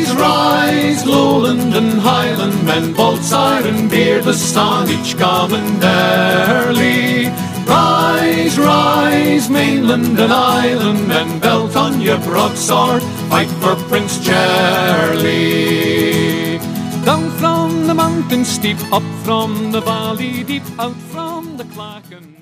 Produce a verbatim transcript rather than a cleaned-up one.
Rise, rise, Lowland and Highland men, both siren beer the Stanage commanderly. Rise, rise, mainland and island men, belt on your broadsword, fight for Prince Charlie. Down from the mountain steep, up from the valley deep, out from the clachan.